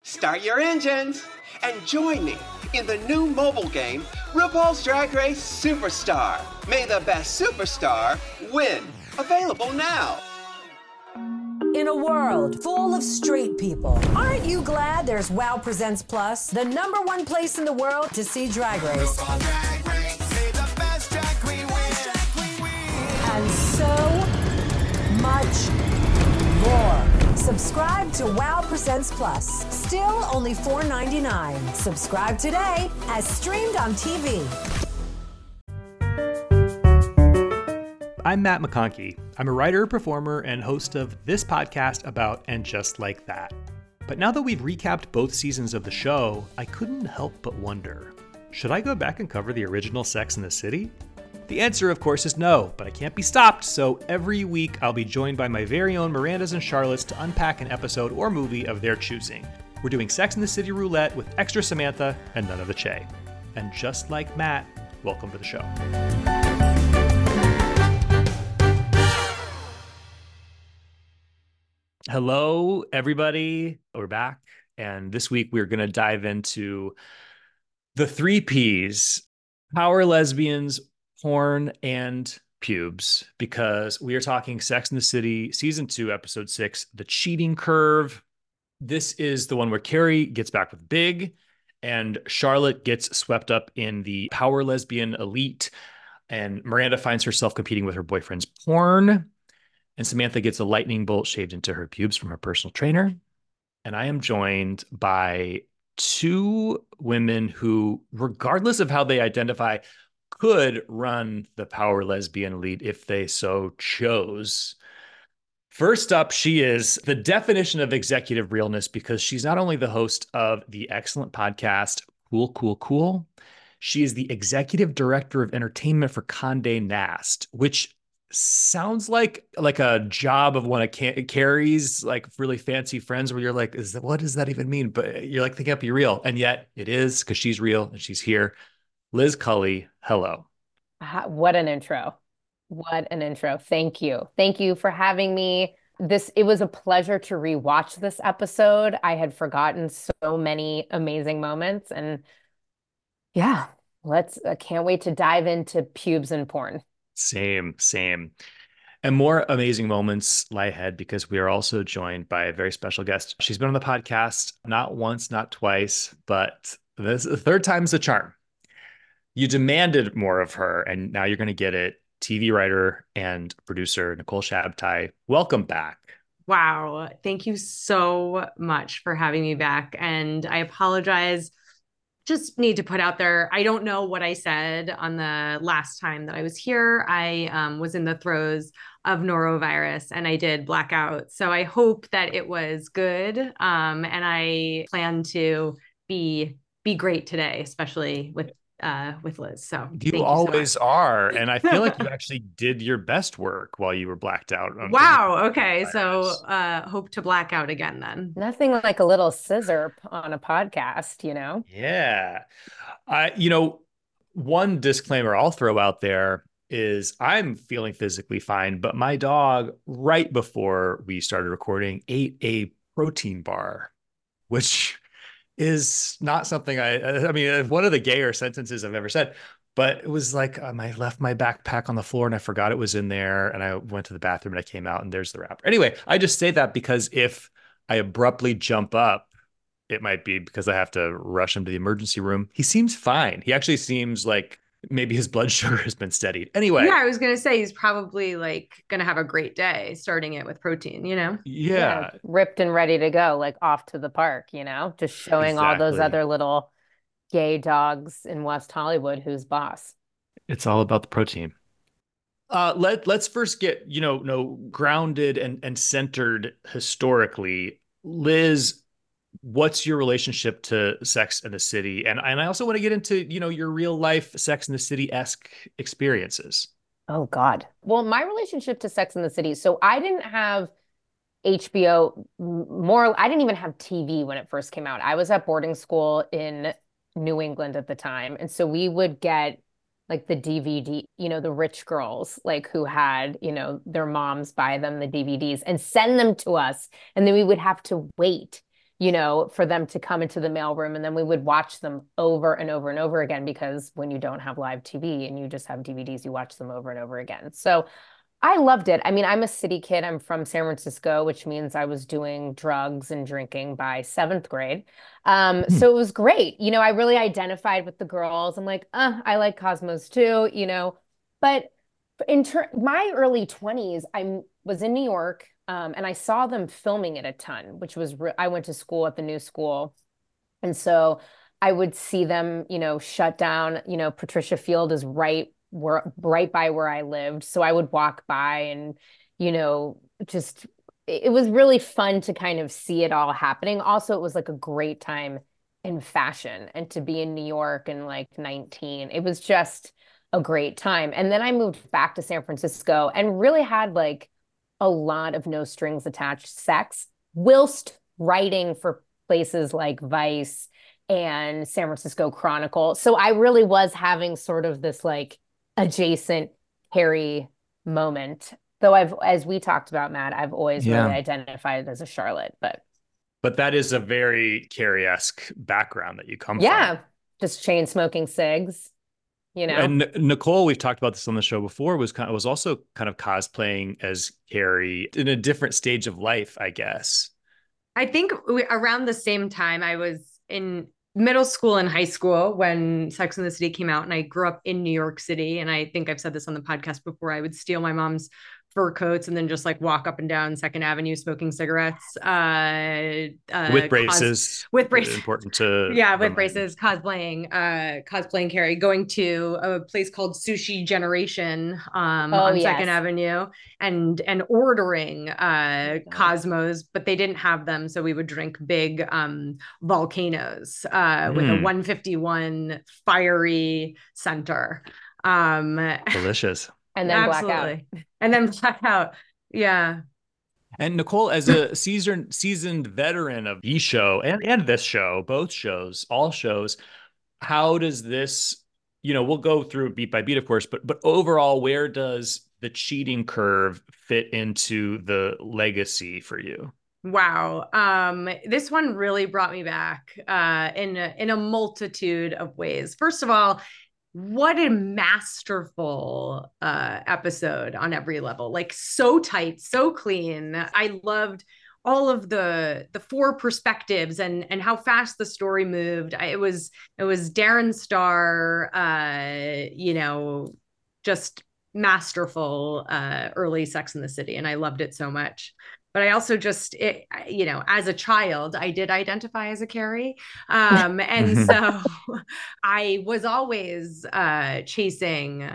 Start your engines and join me in the new mobile game, RuPaul's Drag Race Superstar. May the best superstar win. Available now. In a world full of straight people, aren't you glad there's WOW Presents Plus, the #1 place in the world to see Drag Race? And so much more. Subscribe to WOW Presents Plus. Still only $4.99. Subscribe today as streamed on TV. I'm Matt McConkey. I'm a writer, performer, and host of this podcast about And Just Like That. But now that we've recapped both seasons of the show, I couldn't help but wonder, should I go back and cover the original Sex and the City? The answer, of course, is no, but I can't be stopped, so every week I'll be joined by my very own Mirandas and Charlottes to unpack an episode or movie of their choosing. We're doing Sex and the City roulette with extra Samantha and none of the Che. And just like Matt, welcome to the show. Hello, everybody. We're back, and this week we're going to dive into the 3 Ps, power lesbians, porn, and pubes, because we are talking Sex and the City Season 2, Episode 6, The Cheating Curve. This is the one where Carrie gets back with Big, and Charlotte gets swept up in the power lesbian elite, and Miranda finds herself competing with her boyfriend's porn, and Samantha gets a lightning bolt shaved into her pubes from her personal trainer. And I am joined by 2 women who, regardless of how they identify, could run the power lesbian elite if they so chose. First up, she is the definition of executive realness, because she's not only the host of the excellent podcast Cool, Cool, Cool, she is the executive director of entertainment for Condé Nast, which sounds like a job of one of Carrie's like really fancy friends, where you're like, what does that even mean? But you're like, they can't be real. And yet it is, because she's real and she's here. Liz Cully, hello. What an intro. What an intro. Thank you. Thank you for having me. It was a pleasure to rewatch this episode. I had forgotten so many amazing moments, and yeah, I can't wait to dive into pubes and porn. Same. And more amazing moments lie ahead, because we are also joined by a very special guest. She's been on the podcast not once, not twice, but this the 3rd time's the charm. You demanded more of her, and now you're going to get it. TV writer and producer Nicole Shabtai, welcome back. Wow. Thank you so much for having me back. And I apologize. Just need to put out there, I don't know what I said on the last time that I was here. I was in the throes of norovirus and I did black out. So I hope that it was good. And I plan to be great today, especially with Liz. So you always are. And I feel like you actually did your best work while you were blacked out. Wow. Okay. So hope to black out again then. Nothing like a little scissor on a podcast, you know? Yeah. One disclaimer I'll throw out there is I'm feeling physically fine, but my dog, right before we started recording, ate a protein bar, which is not something I mean, one of the gayer sentences I've ever said, but it was like I left my backpack on the floor and I forgot it was in there, and I went to the bathroom and I came out and there's the wrapper. Anyway, I just say that because if I abruptly jump up, it might be because I have to rush him to the emergency room. He seems fine. He actually seems like maybe his blood sugar has been steadied. Anyway. Yeah, I was going to say he's probably like going to have a great day starting it with protein, you know? Yeah. Ripped and ready to go, like off to the park, you know, just showing all those other little gay dogs in West Hollywood who's boss. It's all about the protein. Let's first get, grounded and centered historically. Liz, what's your relationship to Sex and the City? And I also want to get into, your real life Sex and the City-esque experiences. Oh, God. Well, my relationship to Sex and the City. So I didn't have HBO I didn't even have TV when it first came out. I was at boarding school in New England at the time. And so we would get like the DVD, the rich girls, like who had, their moms buy them the DVDs and send them to us. And then we would have to wait for them to come into the mailroom, and then we would watch them over and over and over again, because when you don't have live TV and you just have DVDs, you watch them over and over again. So I loved it. I mean, I'm a city kid. I'm from San Francisco, which means I was doing drugs and drinking by seventh grade. So it was great. I really identified with the girls. I'm like, I like Cosmos too, But my early 20s, I was in New York, and I saw them filming it a ton, which was I went to school at the new school. And so I would see them, shut down. Patricia Field is right by where I lived. So I would walk by and, just it was really fun to kind of see it all happening. Also, it was like a great time in fashion, and to be in New York in like 19. It was just a great time. And then I moved back to San Francisco and really had like a lot of no strings attached sex whilst writing for places like Vice and San Francisco Chronicle. So I really was having sort of this like adjacent Carrie moment. Though as we talked about, Matt, I've always really identified as a Charlotte, but that is a very Carrie-esque background that you come from. Yeah, just chain smoking cigs, And Nicole, we've talked about this on the show before, was also kind of cosplaying as Carrie in a different stage of life, I guess. I think around the same time I was in middle school and high school when Sex and the City came out, and I grew up in New York City. And I think I've said this on the podcast before. I would steal my mom's fur coats and then just like walk up and down Second Avenue smoking cigarettes. With braces. With braces. Important to with braces, cosplaying Carrie, going to a place called Sushi Generation on Second Avenue and ordering Cosmos, but they didn't have them. So we would drink big volcanoes with a 151 fiery center. Delicious. And then blackout. And then blackout. Yeah. And Nicole, as a seasoned veteran of the show and this show, both shows, all shows, how does this, we'll go through beat by beat, of course, but overall, where does the cheating curve fit into the legacy for you? Wow. This one really brought me back in a multitude of ways. First of all, what a masterful episode on every level. Like, so tight, so clean. I loved all of the four perspectives and how fast the story moved. It was Darren Star, just masterful early Sex and the City, and I loved it so much. But I also just, as a child, I did identify as a Carrie. And so I was always chasing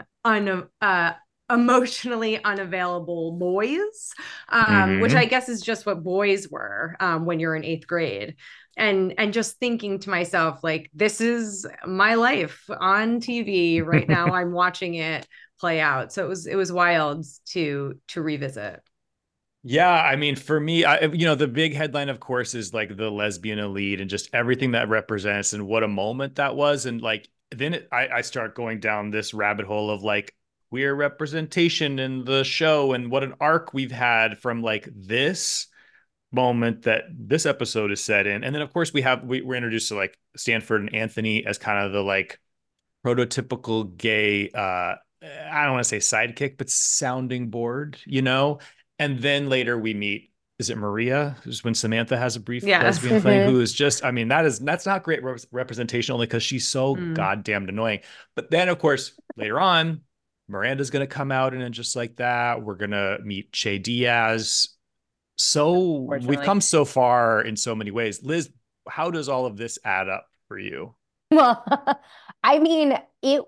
emotionally unavailable boys, which I guess is just what boys were when you're in 8th grade. And just thinking to myself, like, this is my life on TV right now. I'm watching it play out. So it was wild to revisit. Yeah, I mean, for me, the big headline, of course, is like the lesbian elite and just everything that represents and what a moment that was. And like, then I start going down this rabbit hole of like queer representation in the show and what an arc we've had from like this moment that this episode is set in. And then, of course, we're introduced to like Stanford and Anthony as kind of the like prototypical gay, I don't want to say sidekick, but sounding board, And then later we meet, is it Maria? Who's when Samantha has a brief lesbian thing, who is just, I mean, that's not great representation, only because she's so goddamn annoying. But then, of course, later on, Miranda's going to come out and then just like that, we're going to meet Che Diaz. So we've come so far in so many ways. Liz, how does all of this add up for you? Well, I mean,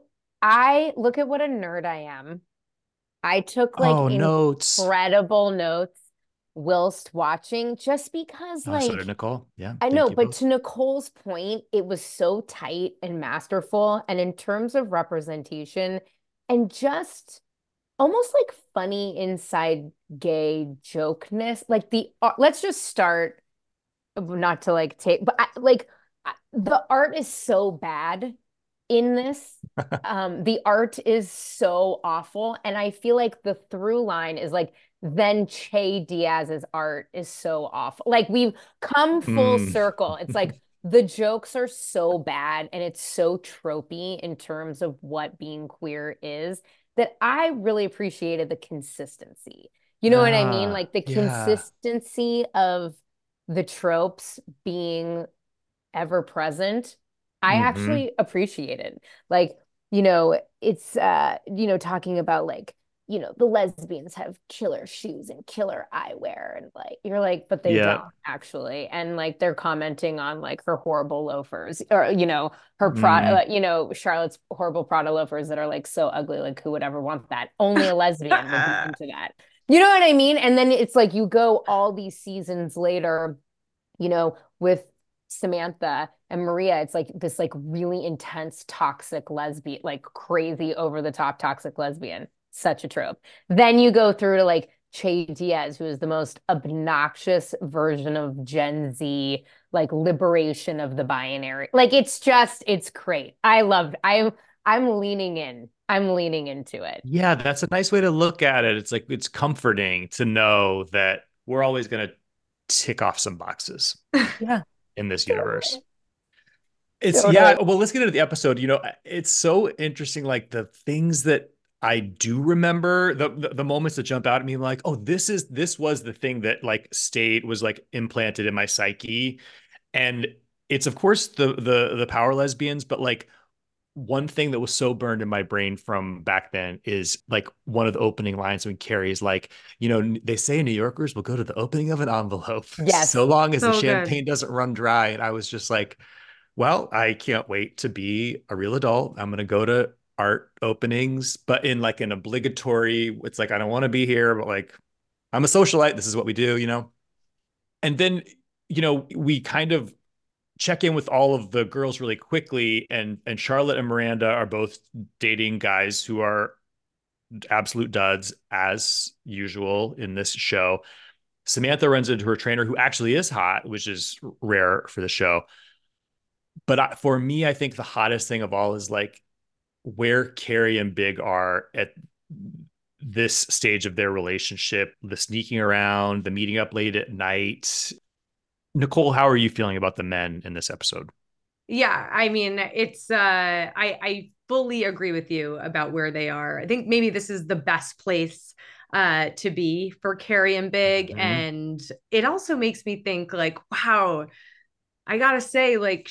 I look at what a nerd I am. I took like incredible notes whilst watching, just because like so did Nicole. Yeah. I know, but to Nicole's point, it was so tight and masterful. And in terms of representation and just almost like funny inside gay jokeness, like let's just start, not to like take, but the art is so bad in this. The art is so awful. And I feel like the through line is like then Che Diaz's art is so awful. Like we've come full Mm. circle. It's like the jokes are so bad and it's so tropey in terms of what being queer is that I really appreciated the consistency. You know what I mean? Like the Yeah. consistency of the tropes being ever present. I Hmm. actually appreciate it. Like, it's talking about like, the lesbians have killer shoes and killer eyewear and like you're like, but they Yeah. don't actually. And like they're commenting on like her horrible loafers or her Mm. Prada, Charlotte's horrible Prada loafers that are like so ugly, like who would ever want that? Only a lesbian would be into that. You know what I mean? And then it's like you go all these seasons later, with Samantha and Maria, it's like this like really intense toxic lesbian, like crazy over the top toxic lesbian. Such a trope. Then you go through to like Che Diaz, who is the most obnoxious version of Gen Z, like liberation of the binary. Like it's great. I'm leaning in. I'm leaning into it. Yeah, that's a nice way to look at it. It's like it's comforting to know that we're always going to tick off some boxes Yeah, in this universe. totally. It's Totally. yeah, well, let's get into the episode. It's so interesting, like the things that I do remember, the moments that jump out at me, like, oh, this was the thing that like was like implanted in my psyche. And it's of course the power lesbians, but like one thing that was so burned in my brain from back then is like one of the opening lines when Carrie's like, they say New Yorkers will go to the opening of an envelope so Yes. long as the So good. champagne doesn't run dry. And I was just like, well, I can't wait to be a real adult. I'm going to go to art openings, but in like an obligatory, it's like, I don't want to be here, but like, I'm a socialite. This is what we do. And then, we kind of check in with all of the girls really quickly. And Charlotte and Miranda are both dating guys who are absolute duds as usual in this show. Samantha runs into her trainer who actually is hot, which is rare for the show. But for me, I think the hottest thing of all is like where Carrie and Big are at this stage of their relationship, the sneaking around, the meeting up late at night. Nicole, how are you feeling about the men in this episode? Yeah, I mean, it's I fully agree with you about where they are. I think maybe this is the best place to be for Carrie and Big. Mm-hmm. And it also makes me think like, wow, I gotta say, like,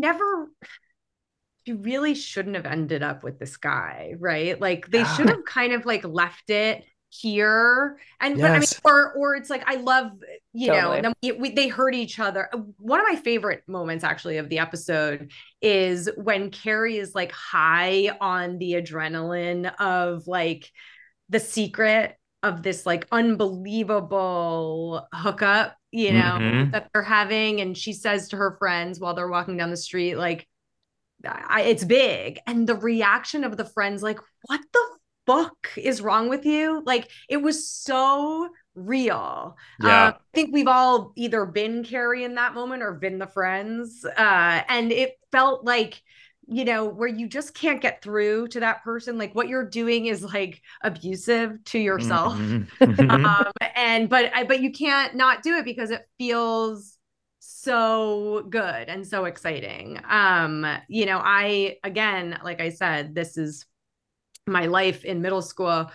she really shouldn't have ended up with this guy, right? Like they should Yeah. have kind of like left it here. And but I mean, Yes. or it's like I love, Totally. and then they hurt each other. One of my favorite moments actually of the episode is when Carrie is like high on the adrenaline of like the secret of this like unbelievable hookup, Mm-hmm. that they're having. And she says to her friends while they're walking down the street, like, it's big. And the reaction of the friends, like, what the fuck is wrong with you? Like, it was so real. I Yeah. think we've all either been Carrie in that moment or been the friends. And it felt like, where you just can't get through to that person. Like what you're doing is like abusive to yourself. Mm-hmm. But you can't not do it because it feels so good and so exciting. I again, like I said, this is my life in middle school.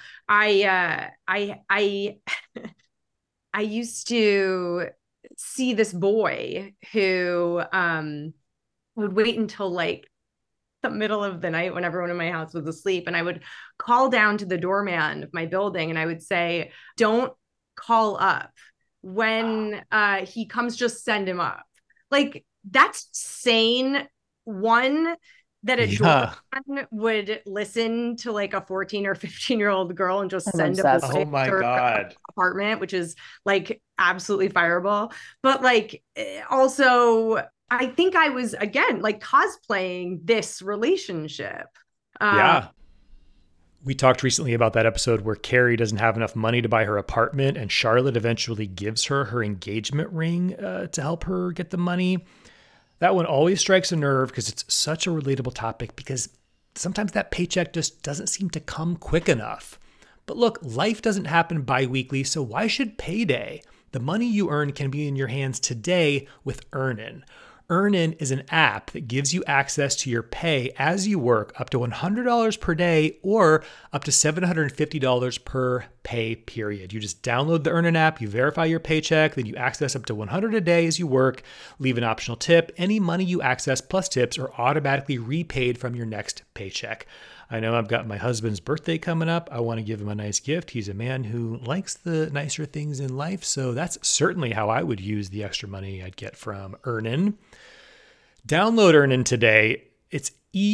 I I used to see this boy who would wait until like the middle of the night when everyone in my house was asleep, and I would call down to the doorman of my building and I would say, don't call up when he comes, just send him up. Like that's sane. One, that a Yeah. doorman would listen to like a 14 or 15-year-old girl and just I'm send a boy obsessed. Oh to my her God. apartment, which is like absolutely fireable. But like also, I think I was again like cosplaying this relationship. Yeah. We talked recently about that episode where Carrie doesn't have enough money to buy her apartment, and Charlotte eventually gives her engagement ring to help her get the money. That one always strikes a nerve because it's such a relatable topic, because sometimes that paycheck just doesn't seem to come quick enough. But look, life doesn't happen bi-weekly, so why should payday? The money you earn can be in your hands today with Earnin. Earnin is an app that gives you access to your pay as you work up to $100 per day or up to $750 per pay period. You just download the Earnin app, you verify your paycheck, then you access up to $100 a day as you work, leave an optional tip. Any money you access plus tips are automatically repaid from your next paycheck. I know I've got my husband's birthday coming up. I want to give him a nice gift. He's a man who likes the nicer things in life, so that's certainly how I would use the extra money I'd get from Earnin. Download Earnin today. It's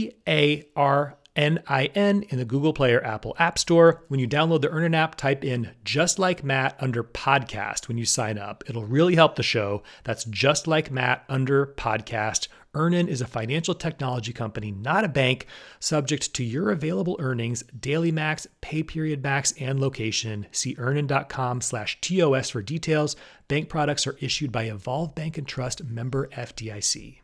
EARNIN in the Google Play or Apple App Store. When you download the Earnin app, type in Just Like Matt under podcast when you sign up. It'll really help the show. That's Just Like Matt under podcast. Earnin is a financial technology company, not a bank, subject to your available earnings, daily max, pay period max, and location. See earnin.com/TOS for details. Bank products are issued by Evolve Bank and Trust, member FDIC.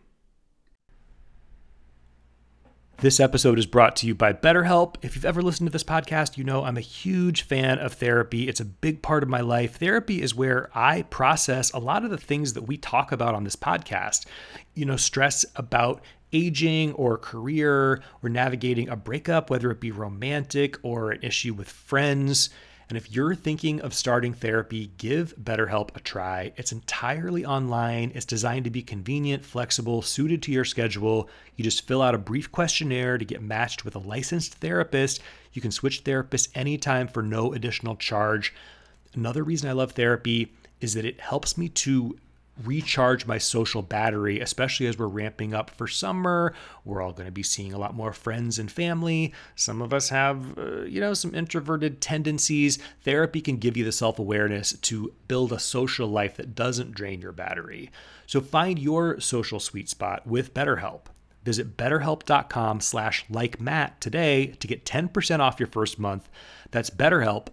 This episode is brought to you by BetterHelp. If you've ever listened to this podcast, you know I'm a huge fan of therapy. It's a big part of my life. Therapy is where I process a lot of the things that we talk about on this podcast. You know, stress about aging or career or navigating a breakup, whether it be romantic or an issue with friends. And if you're thinking of starting therapy, give BetterHelp a try. It's entirely online. It's designed to be convenient, flexible, suited to your schedule. You just fill out a brief questionnaire to get matched with a licensed therapist. You can switch therapists anytime for no additional charge. Another reason I love therapy is that it helps me to recharge my social battery, especially as we're ramping up for summer. We're all going to be seeing a lot more friends and family. Some of us have, some introverted tendencies. Therapy can give you the self-awareness to build a social life that doesn't drain your battery. So find your social sweet spot with BetterHelp. Visit betterhelp.com/likematt today to get 10% off your first month. That's BetterHelp,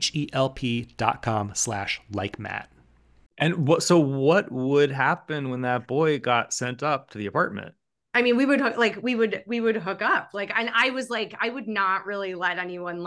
HELP.com/likematt. And what would happen when that boy got sent up to the apartment? I mean, we would hook up. Like, and I was like, I would not really let anyone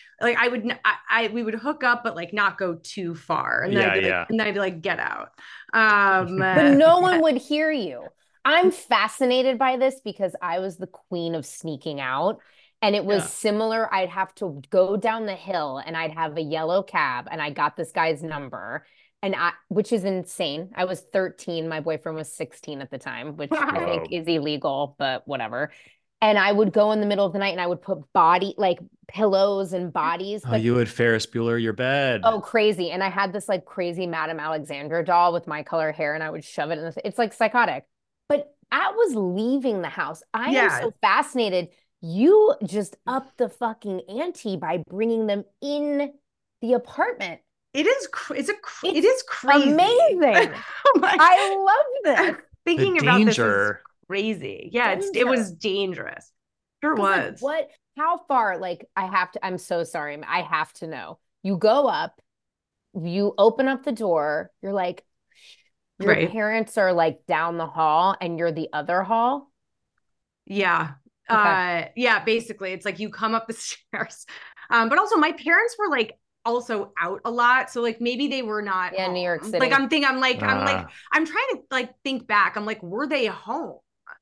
we would hook up, but like not go too far. And then I'd be like, get out. But no one would hear you. I'm fascinated by this because I was the queen of sneaking out. And it was similar. I'd have to go down the hill and I'd have a yellow cab and I got this guy's number. Which is insane. I was 13. My boyfriend was 16 at the time, which I think is illegal, but whatever. And I would go in the middle of the night and I would put pillows and bodies. But you would Ferris Bueller your bed. Oh, crazy. And I had this like crazy Madame Alexandra doll with my color hair and I would shove it in it's like psychotic. But I was leaving the house. I am so fascinated. You just upped the fucking ante by bringing them in the apartment. It is crazy. Amazing. I love this. Thinking about this is crazy. Yeah, it was dangerous. Sure was. Like, how far? Like, I'm so sorry. I have to know. You go up, you open up the door, you're like, your parents are like down the hall and you're the other hall. Yeah. Okay. Basically it's like you come up the stairs. But also my parents were like also out a lot, so like maybe they were not home. New York City. Like I'm trying to like think back. I'm like, were they home?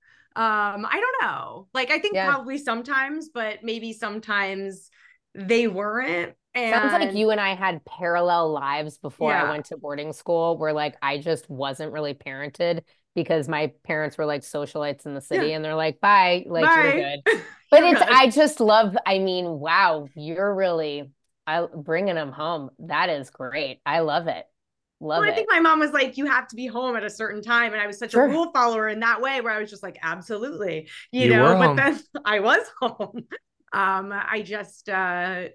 I don't know. Like I think probably sometimes, but maybe sometimes they weren't. And sounds like you and I had parallel lives before I went to boarding school, where like I just wasn't really parented because my parents were like socialites in the city and they're like, bye, like you're good. But I just love, I mean, wow, you're really bringing them home. That is great. I love it. I think my mom was like, you have to be home at a certain time. And I was such a rule follower in that way where I was just like, absolutely, but then I was home. I just, I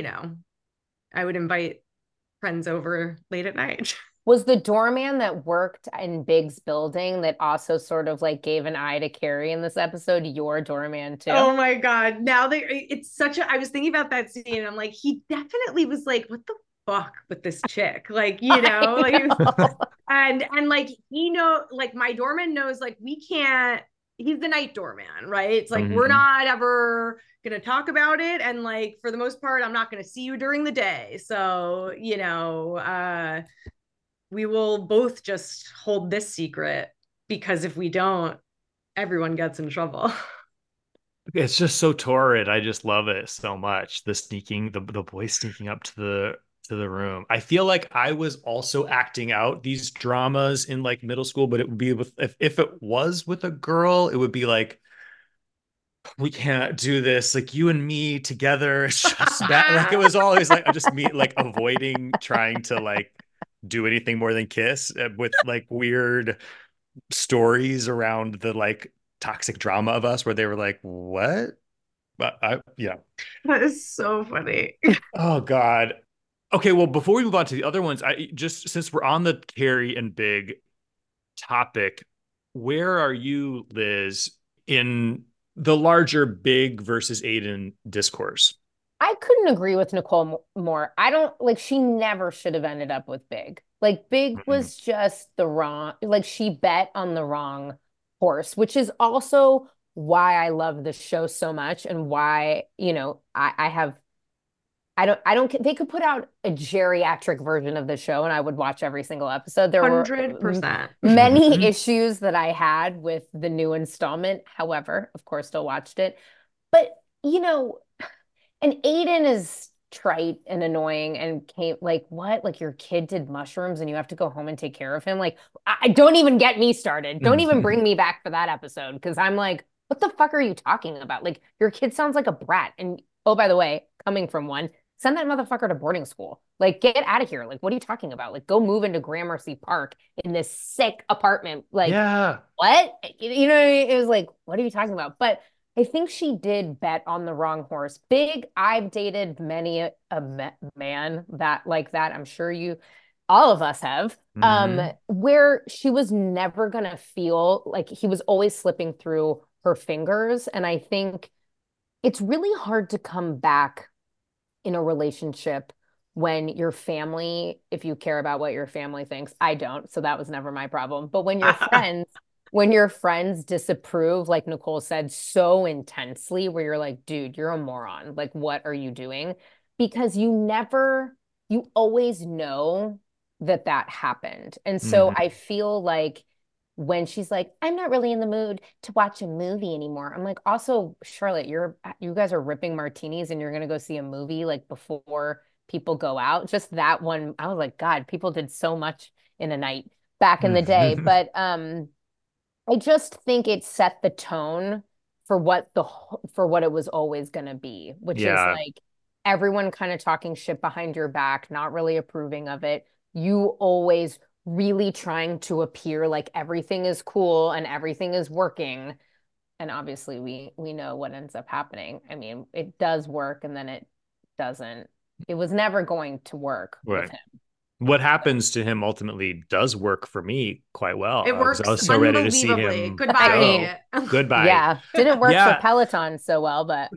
would invite friends over late at night. Was the doorman that worked in Big's building that also sort of like gave an eye to Carrie in this episode your doorman too? Oh my God. Now I was thinking about that scene and I'm like, he definitely was like, what the fuck with this chick? Like, and like, like my doorman knows like, we can't, he's the night doorman, right? It's like, we're Mhm. not ever going to talk about it. And like, for the most part, I'm not going to see you during the day. So, we will both just hold this secret, because if we don't, everyone gets in trouble. It's just so torrid. I just love it so much. The boy sneaking up to the room. I feel like I was also acting out these dramas in like middle school, but it would be with if it was with a girl, it would be like we can't do this. Like you and me together, it's just bad. Like it was always like I just me like avoiding trying to like do anything more than kiss with like weird stories around the like toxic drama of us where they were like, what? But yeah. That is so funny. Oh God. Okay, well, before we move on to the other ones, I just since we're on the Carrie and Big topic, where are you, Liz, in the larger Big versus Aiden discourse? I couldn't agree with Nicole more. I don't like she never should have ended up with Big. Like Big Mhm. was just the wrong, like she bet on the wrong horse, which is also why I love the show so much and why, I have I don't they could put out a geriatric version of the show and I would watch every single episode. There were 100%. many Mhm. issues that I had with the new installment. However, of course, still watched it. But, and Aiden is trite and annoying and came like, what? Like your kid did mushrooms and you have to go home and take care of him. Like, I don't even get me started. Don't even bring me back for that episode because I'm like, what the fuck are you talking about? Like, your kid sounds like a brat. And oh, by the way, coming from one, send that motherfucker to boarding school. Like, get out of here. Like, what are you talking about? Like, go move into Gramercy Park in this sick apartment. Like, Yeah. what? It was like, what are you talking about? But I think she did bet on the wrong horse. Big, I've dated many a man that like that. I'm sure all of us have, Mhm. where she was never gonna feel like he was always slipping through her fingers. And I think it's really hard to come back in a relationship when your family, if you care about what your family thinks, I don't, so that was never my problem. But when your friends disapprove, like Nicole said, so intensely, where you're like, dude, you're a moron. Like, what are you doing? Because you always know that happened. And so Mhm. I feel like when she's like, I'm not really in the mood to watch a movie anymore. I'm like, also, Charlotte, you guys are ripping martinis and you're gonna go see a movie like before people go out. Just that one, I was like, God, people did so much in a night back in the day. Mhm. But I just think it set the tone for for what it was always gonna be, which is Yeah. like everyone kind of talking shit behind your back, not really approving of it. You always really trying to appear like everything is cool and everything is working. And obviously we know what ends up happening. I mean, it does work and then it doesn't. It was never going to work with Right. him. What happens to him ultimately does work for me quite well It because I works was so ready to see unbelievably. him I mean, go. Goodbye. Goodbye. yeah, didn't work for Yeah. Peloton so well, but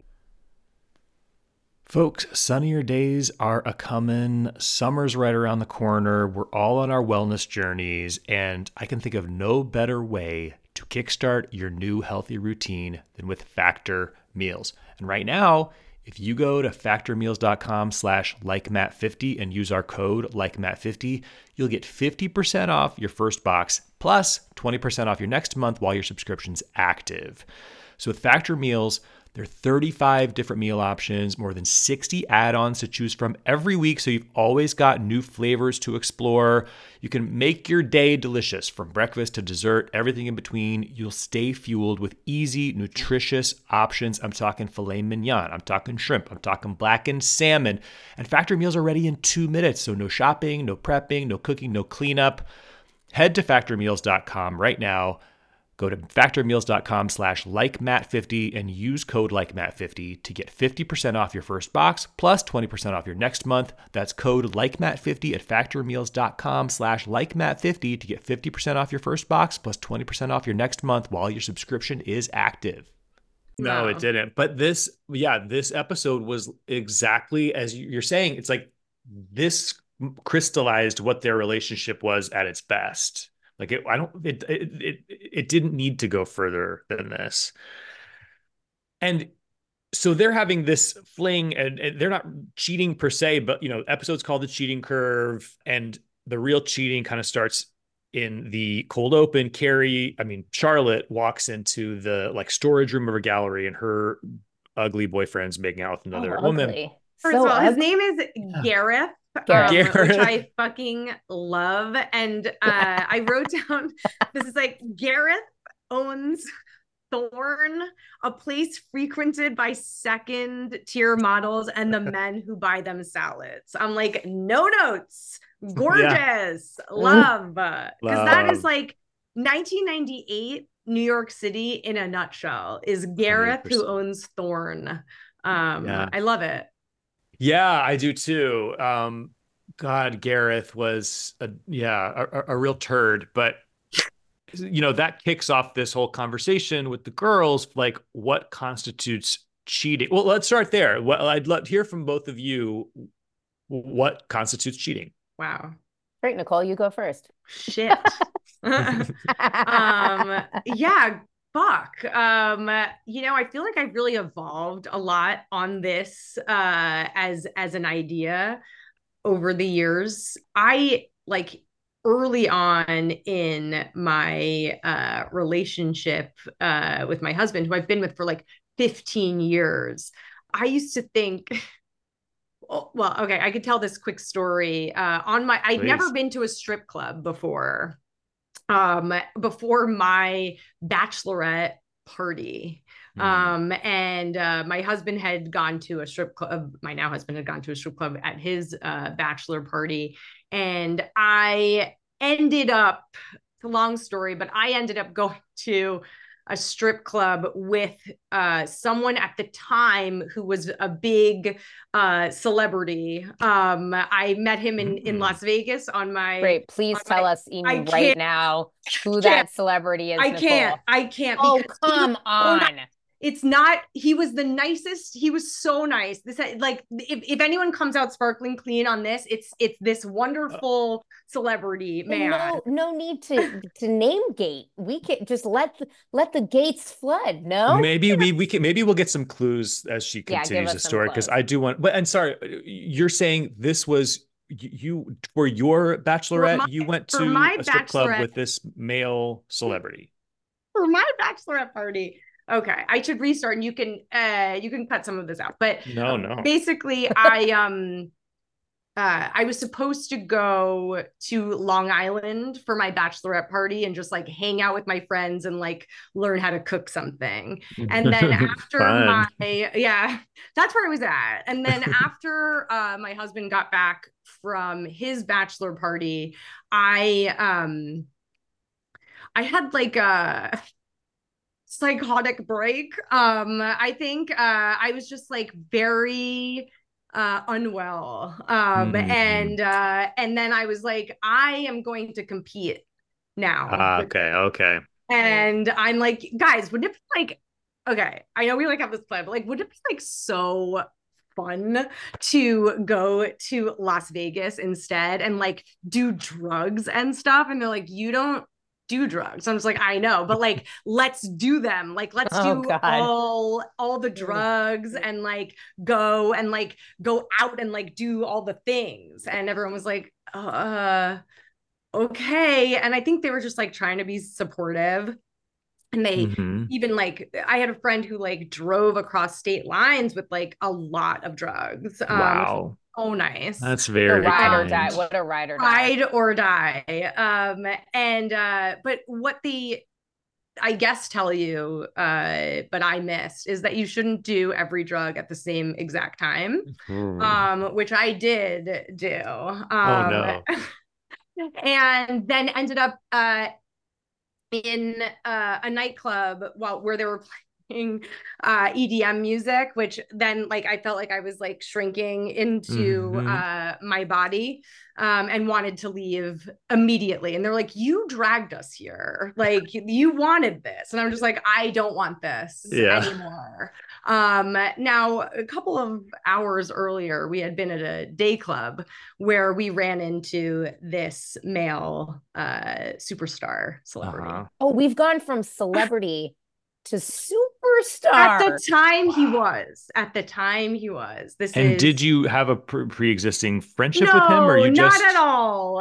Folks, sunnier days are a comin'. Summer's right around the corner. We're all on our wellness journeys, and I can think of no better way to kickstart your new healthy routine than with Factor Meals. And right now, if you go to factormeals.com/likemat50 and use our code likemat50, you'll get 50% off your first box plus 20% off your next month while your subscription's active. So with Factor Meals, there are 35 different meal options, more than 60 add-ons to choose from every week, so you've always got new flavors to explore. You can make your day delicious from breakfast to dessert, everything in between. You'll stay fueled with easy, nutritious options. I'm talking filet mignon, I'm talking shrimp, I'm talking blackened salmon. And Factor Meals are ready in 2 minutes, so no shopping, no prepping, no cooking, no cleanup. Head to factormeals.com right now. Go to factormeals.com/likemat50 and use code likemat50 to get 50% off your first box plus 20% off your next month. That's code likemat50 at factormeals.com/likemat50 to get 50% off your first box plus 20% off your next month while your subscription is active. No, it No. didn't. But this episode was exactly as you're saying. It's like this crystallized what their relationship was at its best, Like it didn't need to go further than this. And so they're having this fling, and they're not cheating per se, but episode's called The Cheating Curve, and the real cheating kind of starts in the cold open. Charlotte walks into the like storage room of a gallery, and her ugly boyfriend's making out with another woman. Ugly. First of all, his name is Gareth. Gareth. Which I fucking love. And I wrote down, this is like, Gareth owns Thorn, a place frequented by second tier models and the men who buy them salads. I'm like, no notes. Gorgeous. Love. Because that is like 1998 New York City in a nutshell, is Gareth 100%. Who owns Thorn. I love it. Yeah, I do too. God, Gareth was a real turd, but that kicks off this whole conversation with the girls, like what constitutes cheating. Well, let's start there. Well, I'd love to hear from both of you. What constitutes cheating? Wow. Great, Nicole, you go first. Shit. Yeah. Fuck. I feel like I've really evolved a lot on this as an idea over the years. I like early on in my relationship with my husband, who I've been with for like 15 years, I used to think, well, okay, I could tell this quick story. I'd never been to a strip club before my bachelorette party. And my husband had gone to a strip club. My now husband had gone to a strip club at his bachelor party. And I ended up, it's a long story, but I ended up going to a strip club with someone at the time who was a big celebrity. I met him in Las Vegas on my... Great. Please tell us, Amy, right now who that celebrity is. I can't. Oh, come on. It's not, he was the nicest. He was so nice. This, like, if anyone comes out sparkling clean on this, it's this wonderful celebrity man. No need to name gate. We can just let the gates flood. No, maybe we'll get some clues as she continues the story, because I do want. But and sorry, you're saying this was you for your bachelorette. You went to a strip club with this male celebrity for my bachelorette party. Okay, I should restart, and you can cut some of this out. But no. Basically, I was supposed to go to Long Island for my bachelorette party and just like hang out with my friends and like learn how to cook something. And then after that's where I was at. And then after my husband got back from his bachelor party, I had like a psychotic break. I think I was just like very unwell. And then I was like, I am going to compete now. Okay. And I'm like, guys, wouldn't it be like, okay, I know we like have this plan, but like, wouldn't it be like so fun to go to Las Vegas instead and like do drugs and stuff? And they're like, you don't do drugs. I'm just like, I know, but like, let's do them. Like, let's do all the drugs and like go out and like do all the things. And everyone was like, okay. And I think they were just like trying to be supportive. And they even like, I had a friend who like drove across state lines with like a lot of drugs. Wow. Oh, nice. That's very ride or die. What a ride or die. Ride or die. But what I guess tell you, but I missed, is that you shouldn't do every drug at the same exact time, which I did do. No. And then ended up in a nightclub where they were EDM music, which then like I felt like I was like shrinking into my body, and wanted to leave immediately. And they're like, you dragged us here, like you wanted this. And I'm just like, I don't want this anymore. Now a couple of hours earlier, we had been at a day club where we ran into this male superstar celebrity. Oh, we've gone from celebrity to superstar. At the time he was. Did you have a pre-existing friendship no, with him, or you just not at all?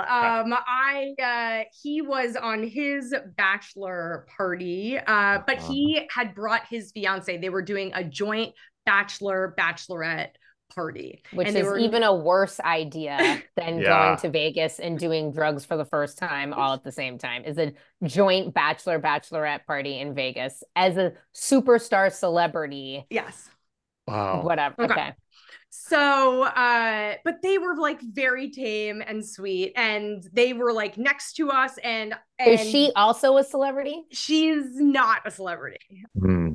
He was on his bachelor party, but he had brought his fiance. They were doing a joint bachelorette party, which is even a worse idea than going to Vegas and doing drugs for the first time all at the same time. Is a joint bachelorette party in Vegas as a superstar celebrity. Yes. Wow. Whatever. Okay. So, but they were like very tame and sweet, and they were like next to us. And is she also a celebrity? She's not a celebrity.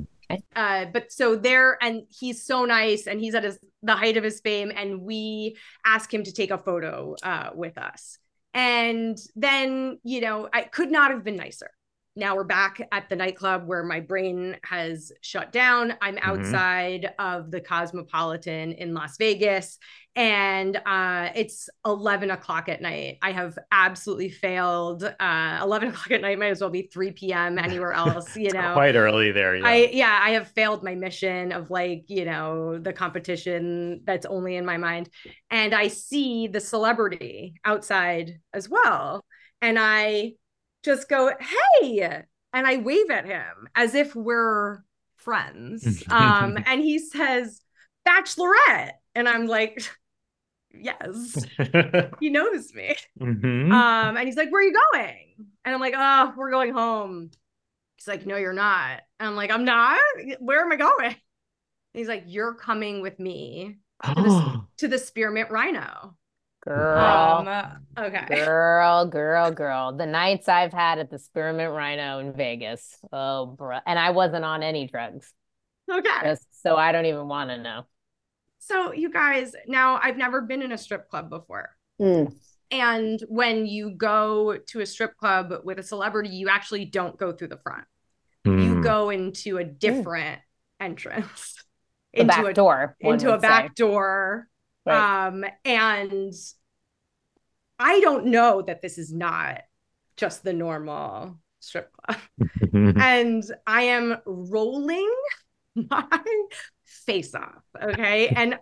But so there, and he's so nice, and he's at the height of his fame, and we asked him to take a photo with us. And then, I could not have been nicer. Now we're back at the nightclub where my brain has shut down. I'm outside of the Cosmopolitan in Las Vegas, and it's 11 o'clock at night. I have absolutely failed. 11 o'clock at night might as well be 3 p.m. anywhere else, Quite early there. Yeah. I have failed my mission of the competition that's only in my mind. And I see the celebrity outside as well. And I just go, hey, and I wave at him as if we're friends. And he says, Bachelorette. And I'm like, yes, he knows me. And he's like, where are you going? And I'm like, oh, we're going home. He's like, no, you're not. And I'm like, I'm not. Where am I going? And he's like, you're coming with me to the Spearmint Rhino. Girl. Okay. Girl. The nights I've had at the Spearmint Rhino in Vegas. Oh, bro. And I wasn't on any drugs. Okay. So I don't even want to know. So you guys, now I've never been in a strip club before. And when you go to a strip club with a celebrity, you actually don't go through the front. You go into a different entrance. Into a back door. Into a back door. Right. And I don't know that this is not just the normal strip club. And I am rolling my face off. Okay. And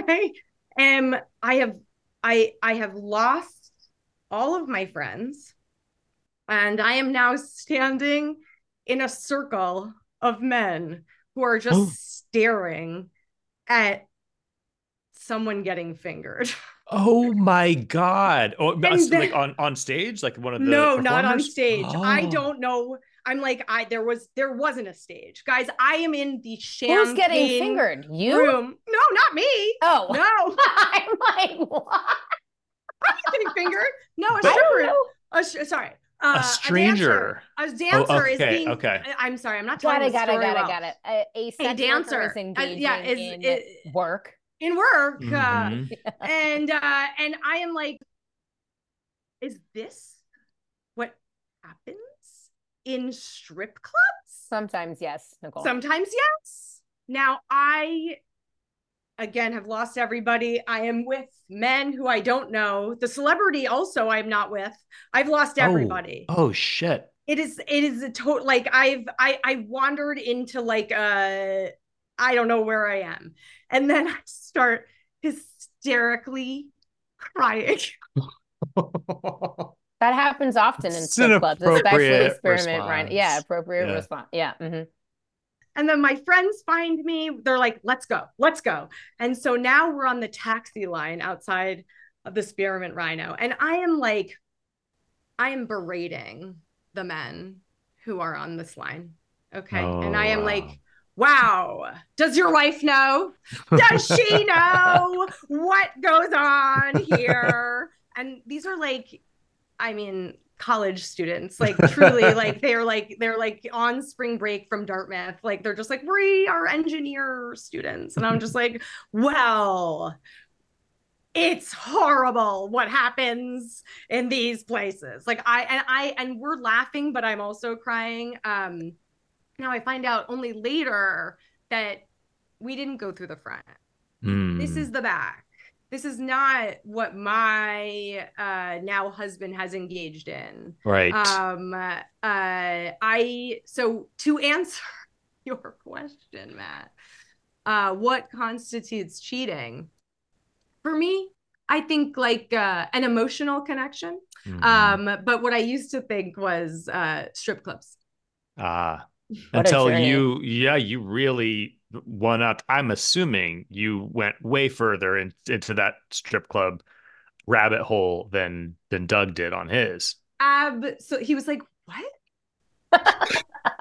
I have lost all of my friends, and I am now standing in a circle of men who are just staring at someone getting fingered. Oh my God. Oh, like on stage, like one of the No, not on stage. I don't know. I'm like, there wasn't a stage. Guys, I am in the champagne Who's getting fingered? You? Room. No, not me. Oh. No. I'm like, what? I'm getting fingered. No, a stripper. Sorry. A stranger. A dancer is being. Okay. I'm sorry. I'm not telling the story well. Got it. A sex dancer is engaging in work. In work. And I am like, is this what happens in strip clubs? Sometimes yes, Nicole. Sometimes yes. Now I again have lost everybody. I am with men who I don't know. The celebrity also I'm not with. I've lost everybody. Oh shit. It is a total, like I wandered into like I don't know where I am. And then I start hysterically crying. That happens often in strip clubs, especially Spearmint Rhino. Yeah, appropriate Yeah. response. Yeah. And then my friends find me. They're like, let's go. And so now we're on the taxi line outside of the Spearmint Rhino. And I am berating the men who are on this line. Okay. And I am like, wow, does your wife know? Does she know what goes on here? And these are like, I mean, college students, like truly, like they're like on spring break from Dartmouth, like they're just like, we are engineer students, and I'm just like, well, it's horrible what happens in these places. Like and we're laughing, but I'm also crying. Now I find out only later that we didn't go through the front. This is the back. This is not what my now husband has engaged in. Right. So to answer your question, Matt, what constitutes cheating? For me, I think like an emotional connection. But what I used to think was strip clubs. Until you really went out. I'm assuming you went way further into that strip club rabbit hole than Doug did on his. So he was like, what?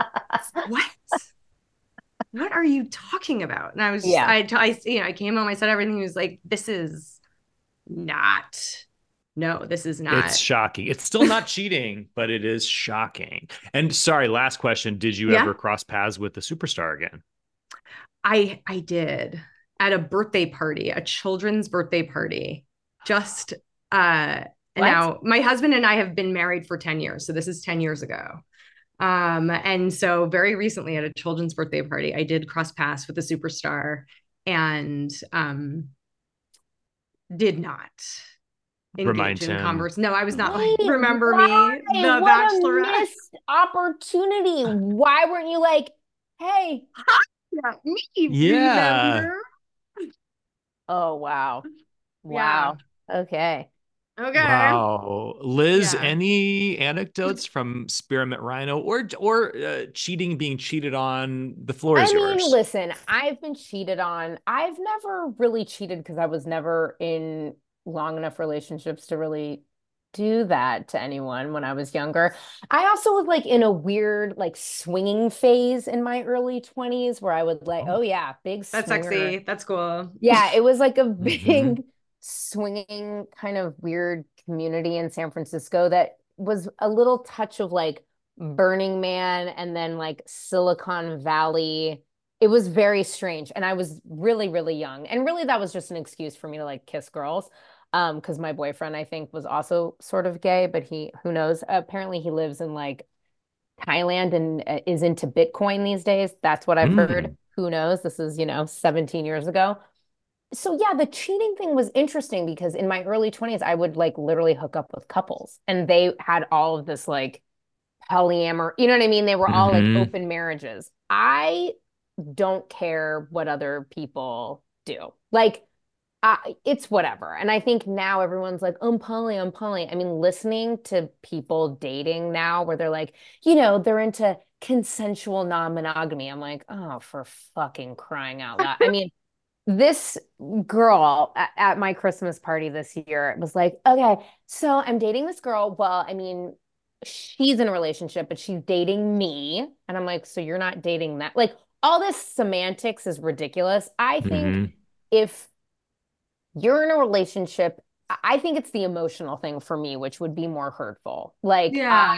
What are you talking about? And I was, I came home, I said everything. He was like, this is not. It's shocking. It's still not cheating, but it is shocking. And sorry, last question. Did you ever cross paths with the superstar again? I did at a birthday party, a children's birthday party. Just now my husband and I have been married for 10 years. So this is 10 years ago. And so very recently at a children's birthday party, I did cross paths with the superstar and did not engage in converse. No, I was not like, remember me, the Bachelorette. Missed opportunity. Why weren't you like, hey, me? Remember? Oh, wow. Wow. Yeah. Okay. Wow. Liz, any anecdotes from Spearmint Rhino or cheating, being cheated on? The floor is yours. I mean, listen, I've been cheated on. I've never really cheated because I was never in long enough relationships to really do that to anyone when I was younger. I also was like in a weird like swinging phase in my early 20s where I would like, big That's swinger. Sexy. That's cool. Yeah, it was like a big swinging kind of weird community in San Francisco that was a little touch of like Burning Man and then like Silicon Valley. It was very strange. And I was really, really young. And really that was just an excuse for me to like kiss girls. Because my boyfriend, I think, was also sort of gay, but who knows? Apparently he lives in like Thailand and is into Bitcoin these days. That's what I've heard. Who knows? This is, 17 years ago. So yeah, the cheating thing was interesting because in my early 20s, I would like literally hook up with couples and they had all of this like polyamor, you know what I mean? They were all like open marriages. I don't care what other people do. Like, it's whatever. And I think now everyone's like, I'm poly. I mean, listening to people dating now where they're like, they're into consensual non-monogamy. I'm like, oh, for fucking crying out loud. I mean, this girl at my Christmas party this year was like, okay, so I'm dating this girl. Well, I mean, she's in a relationship, but she's dating me. And I'm like, so you're not dating that? Like, all this semantics is ridiculous. I think if you're in a relationship, I think it's the emotional thing for me, which would be more hurtful. Like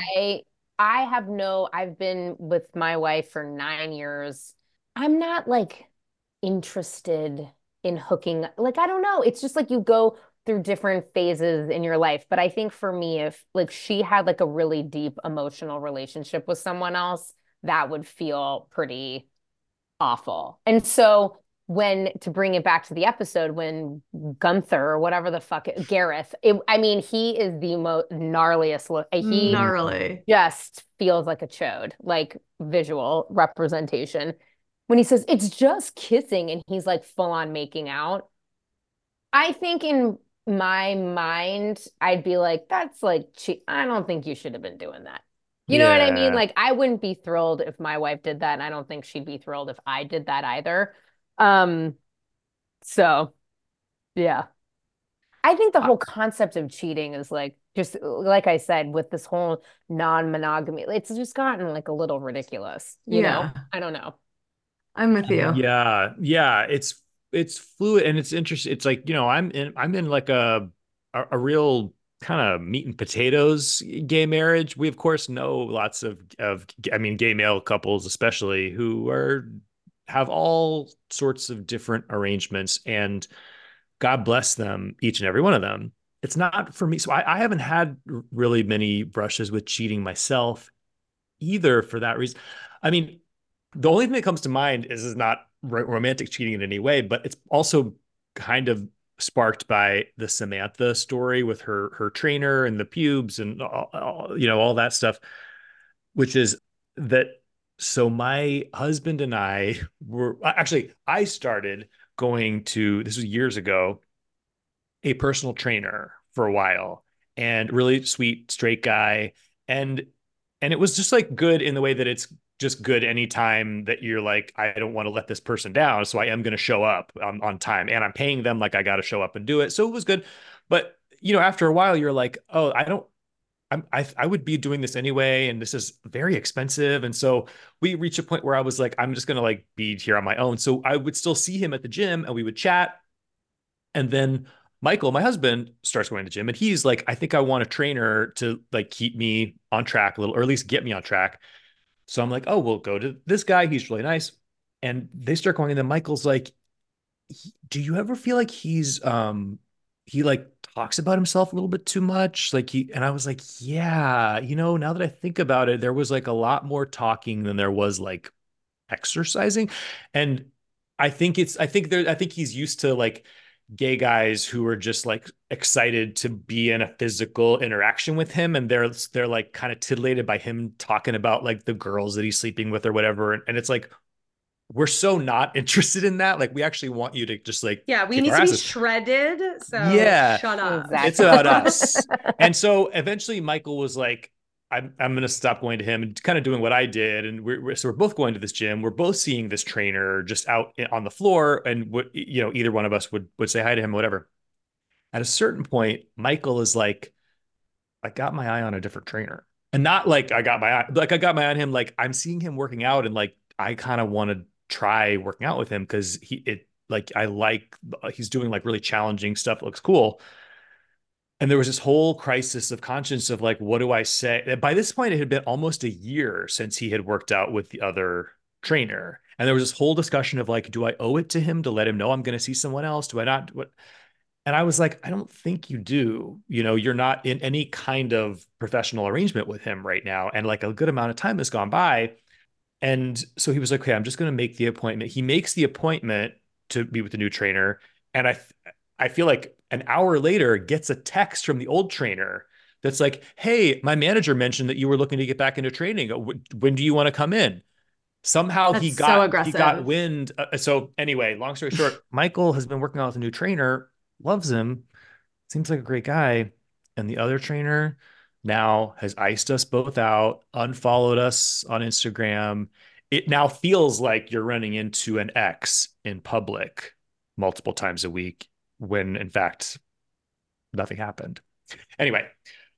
I've been with my wife for 9 years. I'm not like interested in hooking. Like, I don't know. It's just like you go through different phases in your life. But I think for me, if like she had like a really deep emotional relationship with someone else, that would feel pretty awful. And so to bring it back to the episode, when Gunther or whatever the fuck, Gareth, he is the most gnarliest. Gnarly. Just feels like a chode, like visual representation. When he says it's just kissing and he's like full on making out, I think in my mind, I'd be like, that's like, I don't think you should have been doing that. You know what I mean? Like, I wouldn't be thrilled if my wife did that. And I don't think she'd be thrilled if I did that either. So yeah, I think the whole concept of cheating is like, just like I said, with this whole non-monogamy, it's just gotten like a little ridiculous, you know? I don't know. I'm with you. Yeah. It's fluid and it's interesting. It's like, I'm in like a real kind of meat and potatoes gay marriage. We of course know lots of I mean, gay male couples, especially, who have all sorts of different arrangements, and God bless them, each and every one of them. It's not for me. So I haven't had really many brushes with cheating myself either for that reason. I mean, the only thing that comes to mind is not romantic cheating in any way, but it's also kind of sparked by the Samantha story with her trainer and the pubes and all that stuff, which is that. So my husband and I were actually, I started going to, this was years ago, a personal trainer for a while, and really sweet straight guy. And it was just like good in the way that it's just good anytime that you're like, I don't want to let this person down, so I am going to show up on time, and I'm paying them, like I got to show up and do it. So it was good. But after a while you're like, oh, I would be doing this anyway, and this is very expensive. And so we reached a point where I was like, I'm just going to like be here on my own. So I would still see him at the gym and we would chat. And then Michael, my husband, starts going to the gym, and he's like, I think I want a trainer to like keep me on track a little, or at least get me on track. So I'm like, oh, we'll go to this guy. He's really nice. And they start going, and then Michael's like, do you ever feel like he like talks about himself a little bit too much? And I was like, yeah, now that I think about it, there was like a lot more talking than there was like exercising. And I think he's used to like gay guys who are just like excited to be in a physical interaction with him, and they're like kind of titillated by him talking about like the girls that he's sleeping with or whatever. And it's like, we're so not interested in that. Like, we actually want you to just like, yeah, we need to be shredded. So yeah, shut up. Exactly. It's about us. And so eventually Michael was like, I'm going to stop going to him and kind of doing what I did. And so we're both going to this gym. We're both seeing this trainer just out on the floor. And either one of us would say hi to him, whatever. At a certain point, Michael is like, I got my eye on a different trainer. And not like I got my eye on him. Like, I'm seeing him working out, and like, I kind of want to try working out with him because he's doing like really challenging stuff. It looks cool. And there was this whole crisis of conscience of like, what do I say? By this point, it had been almost a year since he had worked out with the other trainer. And there was this whole discussion of like, do I owe it to him to let him know I'm going to see someone else? Do I not? And I was like, I don't think you do. You're not in any kind of professional arrangement with him right now. And like a good amount of time has gone by. And so he was like, okay, I'm just going to make the appointment. He makes the appointment to be with the new trainer. And I feel like an hour later gets a text from the old trainer that's like, hey, my manager mentioned that you were looking to get back into training. When do you want to come in? Somehow he got wind. So anyway, long story short, Michael has been working out with a new trainer, loves him, seems like a great guy. And the other trainer now has iced us both out, unfollowed us on Instagram. It now feels like you're running into an ex in public multiple times a week, when in fact nothing happened. Anyway,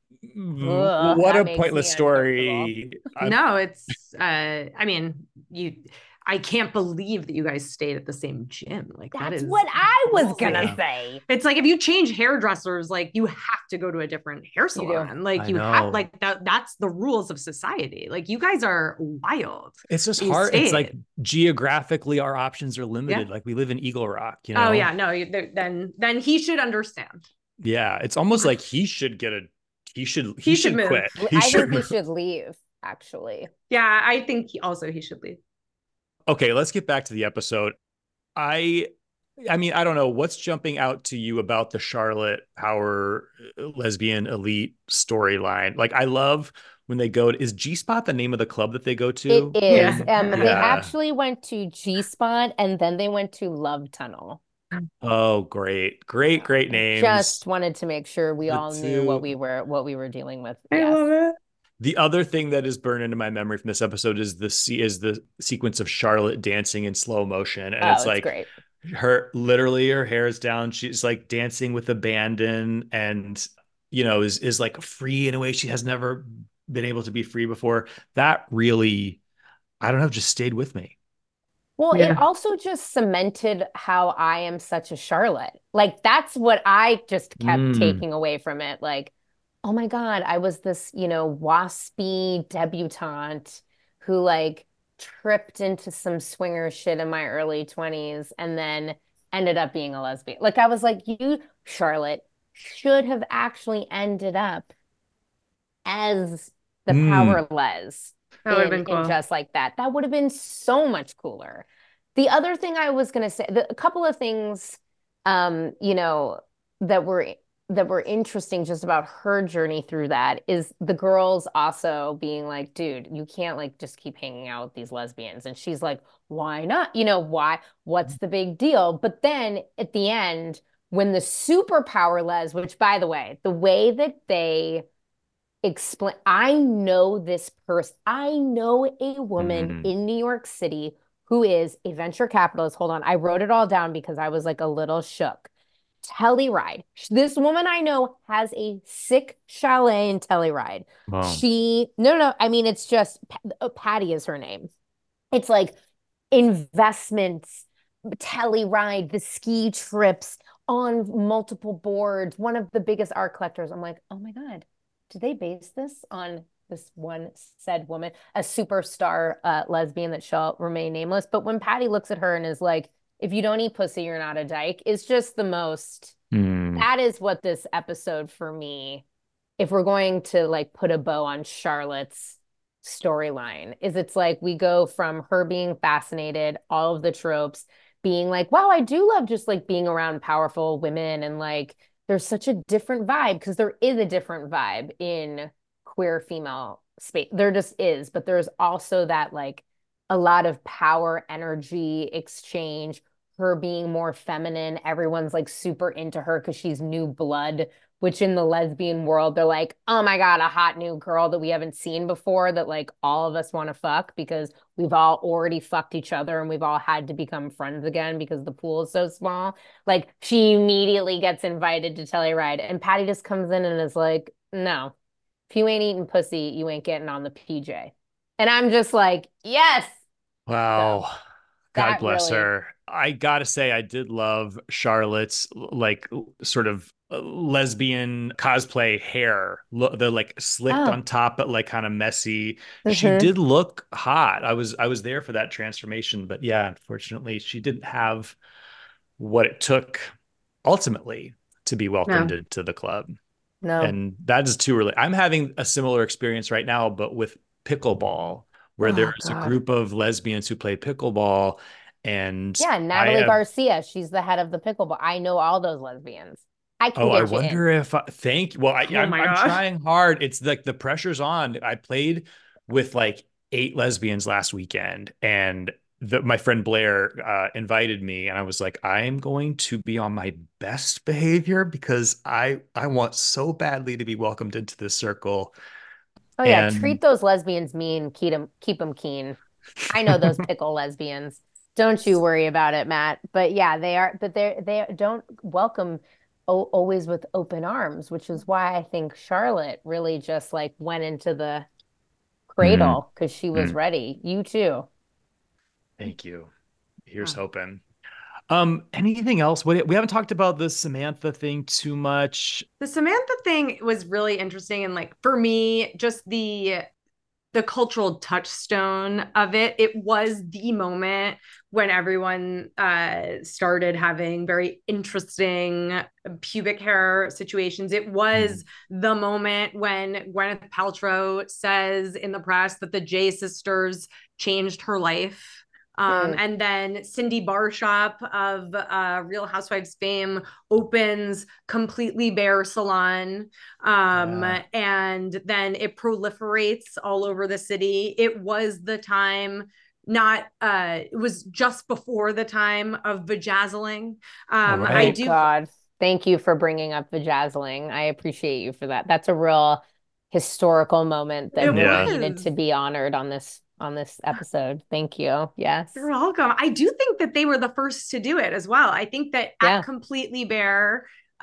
what a pointless story. No, it's I mean, I can't believe that you guys stayed at the same gym. Like, that's what I was gonna say. It's like, if you change hairdressers, like, you have to go to a different hair salon. Like, you have, like, that's the rules of society. Like, you guys are wild. It's just hard. It's like, geographically our options are limited. Yeah. Like, we live in Eagle Rock, Oh yeah, no, then he should understand. Yeah, it's almost like he should quit. I think he should leave, actually. Yeah, I think he should leave. Okay, let's get back to the episode. I mean, I don't know what's jumping out to you about the Charlotte Power lesbian elite storyline. Like, I love when they go to, is G-Spot the name of the club that they go to? It is. Yeah. They actually went to G-Spot, and then they went to Love Tunnel. Oh, great names. Just wanted to make sure we all knew what we were dealing with. I love it. The other thing that is burned into my memory from this episode is the sequence of Charlotte dancing in slow motion, and it's like great. Her hair is down. She's like dancing with abandon, and is like free in a way she has never been able to be free before. That really, I don't know, just stayed with me. Well, yeah. It also just cemented how I am such a Charlotte. Like, that's what I just kept taking away from it. Like, oh my God, I was this, waspy debutante who like tripped into some swinger shit in my early 20s and then ended up being a lesbian. Like I was like, you, Charlotte, should have actually ended up as the Mm, power les That would have in been cool. just like that. That would have been so much cooler. The other thing I was gonna say, a couple of things, you know, that were that were interesting just about her journey through that is the girls also being like, dude, you can't like just keep hanging out with these lesbians. And she's like, why not? Why? What's the big deal? But then at the end, when the superpower les, which by the way that they explain, I know this person. I know a woman mm. in New York City who is a venture capitalist. Hold on. I wrote it all down because I was like a little shook. Telluride. This woman I know has a sick chalet in Telluride. Wow. No, I mean, it's just Patty is her name. It's like investments, Telluride, the ski trips on multiple boards, one of the biggest art collectors. I'm like, oh my God, did they base this on this one said woman, a superstar lesbian that shall remain nameless? But when Patty looks at her and is like, if you don't eat pussy, you're not a dyke, it's just the most, Mm. that is what this episode for me, if we're going to like put a bow on Charlotte's storyline, is it's like we go from her being fascinated, all of the tropes, being like, wow, I do love just like being around powerful women and like there's such a different vibe because there is a different vibe in queer female space. There just is, but there's also that like a lot of power, energy exchange, her being more feminine. Everyone's like super into her because she's new blood, which in the lesbian world, they're like, oh my God, a hot new girl that we haven't seen before that like all of us want to fuck because we've all already fucked each other and we've all had to become friends again because the pool is so small. Like she immediately gets invited to Telluride and Patty just comes in and is like, no, if you ain't eating pussy, you ain't getting on the PJ. And I'm just like, yes. So Wow. God that bless really, her. I gotta say, I did love Charlotte's like sort of lesbian cosplay hair, the like slicked oh, on top, but like kind of messy. She mm-hmm. did look hot. I was there for that transformation, but yeah, unfortunately, she didn't have what it took ultimately to be welcomed No. into the club. No. And that is too early. I'm having a similar experience right now, but with pickleball, where Oh there's a God. group of lesbians who play pickleball, and Yeah, I Natalie have. Garcia. She's the head of the pickleball. I know all those lesbians. I can Oh, I get you in. wonder if thank. Well, Oh my I'm gosh. trying hard. It's like the pressure's on. I played with like 8 lesbians last weekend, and my friend Blair invited me, and I was like, I'm going to be on my best behavior because I want so badly to be welcomed into this circle. Oh yeah, And treat those lesbians mean, keep them keen. I know those pickle lesbians. Don't you worry about it, Matt. But yeah, they are, but they don't welcome always with open arms, which is why I think Charlotte really just like went into the mm, cradle because she was mm, ready. You too. thank you. Here's Oh. hoping. Anything else? We haven't talked about the Samantha thing too much. The Samantha thing was really interesting, and like for me, just the cultural touchstone of it. It was the moment when everyone started having very interesting pubic hair situations. It Mm, was the moment when Gwyneth Paltrow says in the press that the J sisters changed her life. Mm, And then Cindy Barshop of Real Housewives fame opens completely bare salon, yeah. and then it proliferates all over the city. It was the time, not it was just before the time of vajazzling. All I oh right. do. God. Thank you for bringing up the Jazzling. I appreciate you for that. That's a real historical moment that It really Yeah. needed to was. be honored on this episode. Thank you. You're Yes. welcome. I do think that they were the first to do it as well. I think that at Yeah. Completely Bare,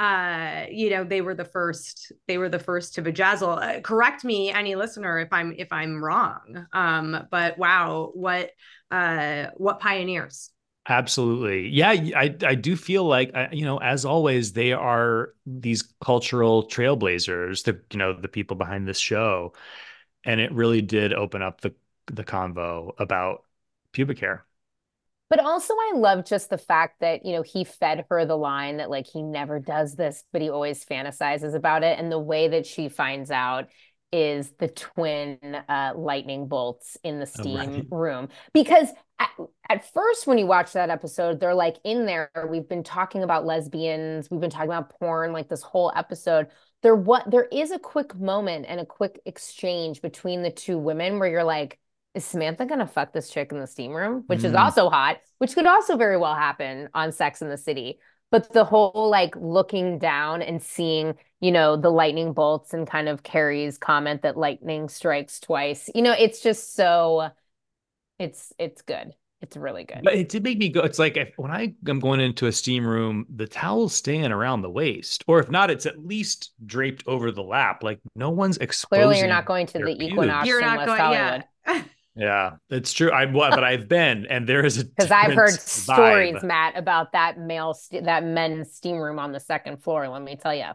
they were the first to bejazzle. Correct me, any listener, if I'm wrong. But wow, what pioneers. Absolutely. Yeah, I do feel like as always, they are these cultural trailblazers, the people behind this show. And it really did open up the convo about pubic hair. But also, I love just the fact that, he fed her the line that, like, he never does this, but he always fantasizes about it. And the way that she finds out is the twin lightning bolts in the Oh, steam right. room. Because at first, when you watch that episode, they're like, in there, we've been talking about lesbians, we've been talking about porn, like this whole episode. There is a quick moment and a quick exchange between the two women where you're like, is Samantha gonna fuck this chick in the steam room? Which is Mm. also hot, which could also very well happen on Sex and the City. But the whole like looking down and seeing, the lightning bolts and kind of Carrie's comment that lightning strikes twice. It's just so it's good. It's really good. But it did make me go. It's like when I am going into a steam room, the towel's staying around the waist, or if not, it's at least draped over the lap. Like no one's exposing. Clearly, you're not going to their the pubes. Equinox You're in not West going, Hollywood. yeah. Yeah, it's true. But I've been, and there is a Because I've heard different stories, vibe. Matt, about that men's steam room on the second floor. Let me tell you.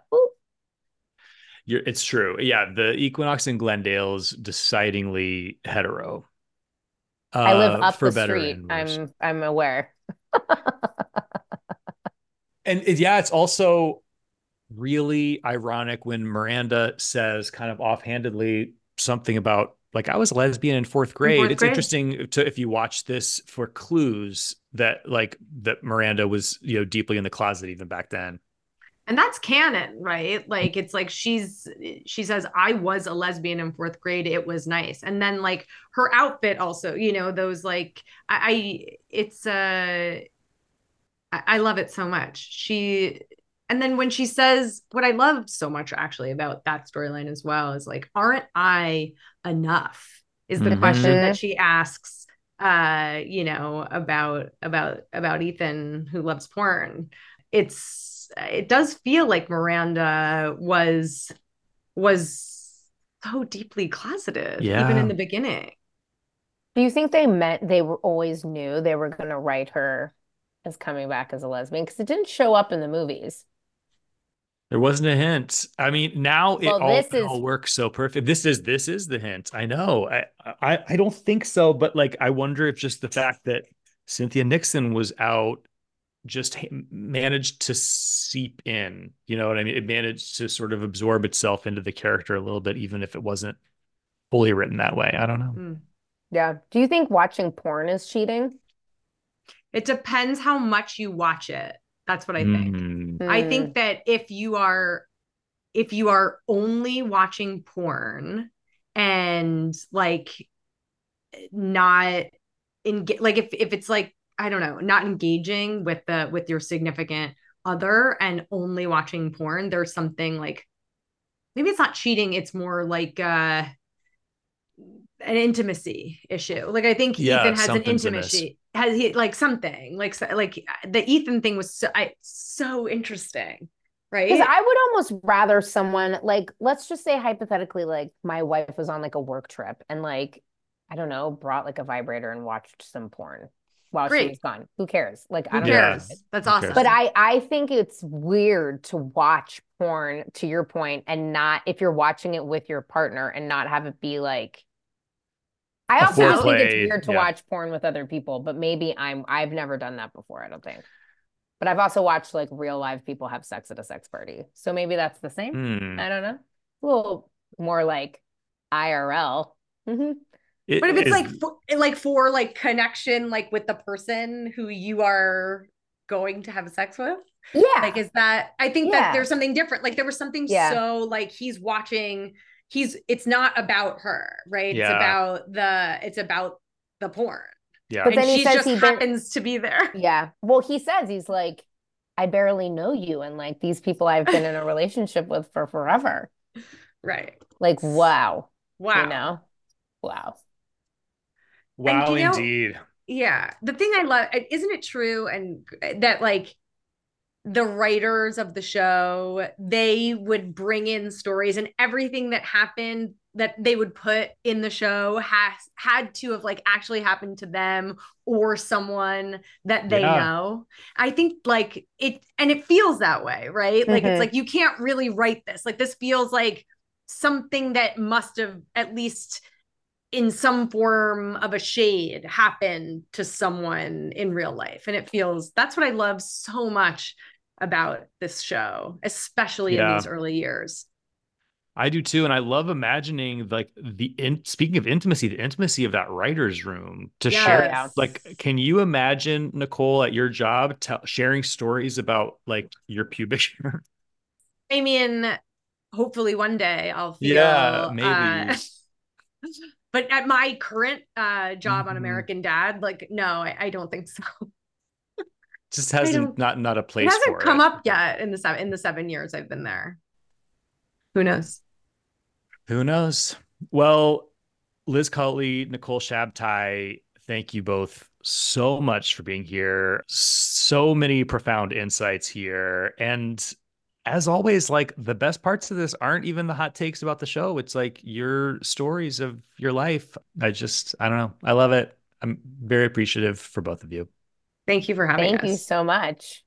It's true. Yeah, the Equinox in Glendale is decidedly hetero. I live up for the better street. and worse. I'm aware. And yeah, it's also really ironic when Miranda says kind of offhandedly something about like I was a lesbian in fourth grade. It's interesting to if you watch this for clues that Miranda was, deeply in the closet even back then. And that's canon, right? Like it's like she says, I was a lesbian in fourth grade. It was nice. And then like her outfit also, those like I love it so much. And then when she says what I loved so much actually about that storyline as well is like, aren't I enough? Is the question that she asks about Ethan who loves porn. It does feel like Miranda was so deeply closeted, even in the beginning. Do you think they were always knew they were going to write her as coming back as a lesbian? Because it didn't show up in the movies. There wasn't a hint. I mean, now it all works so perfect. This is the hint. I know. I don't think so, but like I wonder if just the fact that Cynthia Nixon was out just managed to seep in. You know what I mean? It managed to sort of absorb itself into the character a little bit, even if it wasn't fully written that way. I don't know. Yeah. Do you think watching porn is cheating? It depends how much you watch it. That's what I think. I think that if you are only watching porn and like not like if it's like, I don't know, not engaging with your significant other and only watching porn, there's something like maybe it's not cheating, it's more like an intimacy issue. Like I think Ethan has an intimacy. Has he like something like the Ethan thing was so interesting, right? Because I would almost rather someone like, let's just say hypothetically, like my wife was on like a work trip and like, I don't know, brought like a vibrator and watched some porn while she was gone. Who cares? Like, I don't know. That's awesome. But I think it's weird to watch porn, to your point, and not, if you're watching it with your partner and not have it be like, I also just think it's weird to watch porn with other people, but maybe I've never done that before, I don't think. But I've also watched like real live people have sex at a sex party. So maybe that's the same. I don't know. A little more like IRL. But if it's for connection, like with the person who you are going to have sex with. Yeah. Like, is that, I think that there's something different. Like there was something so like he's watching, it's not about her, right? Yeah. It's about the porn. Yeah. But then he just happens to be there. Yeah. Well, he says, he's like, I barely know you. And like these people I've been in a relationship with for forever. Right. Like, wow. Wow. You know? Wow. Wow, indeed. Yeah. The thing I love, isn't it true? And that like the writers of the show, they would bring in stories and everything that happened that they would put in the show had to have like actually happened to them or someone that they know. I think like it, and it feels that way, right? Like it's like, you can't really write this. Like this feels like something that must have at least in some form of a shade happened to someone in real life. And it feels, that's what I love so much about this show, especially in these early years. I do too. And I love imagining like speaking of intimacy, the intimacy of that writer's room to share. Like, can you imagine, Nicole, at your job, sharing stories about like your pubic hair? I mean, hopefully one day I'll feel, maybe. But at my current job on American Dad, like, no, I don't think so. Just hasn't not a place. It hasn't come up yet in the 7 years I've been there. Who knows? Who knows? Well, Liz Cutley, Nicole Shabtai, thank you both so much for being here. So many profound insights here. And as always, like the best parts of this aren't even the hot takes about the show. It's like your stories of your life. I don't know. I love it. I'm very appreciative for both of you. Thank you for having us. Thank you so much.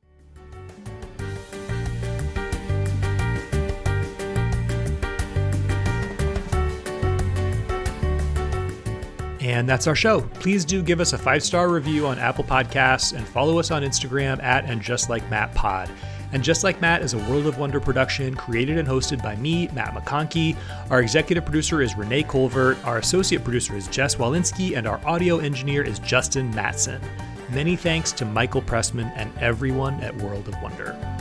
And that's our show. Please do give us a 5-star review on Apple Podcasts and follow us on Instagram at @AndJustLikeMattPod. And Just Like Matt is a World of Wonder production created and hosted by me, Matt McConkey. Our executive producer is Renee Colvert. Our associate producer is Jess Walensky. And our audio engineer is Justin Matson. Many thanks to Michael Pressman and everyone at World of Wonder.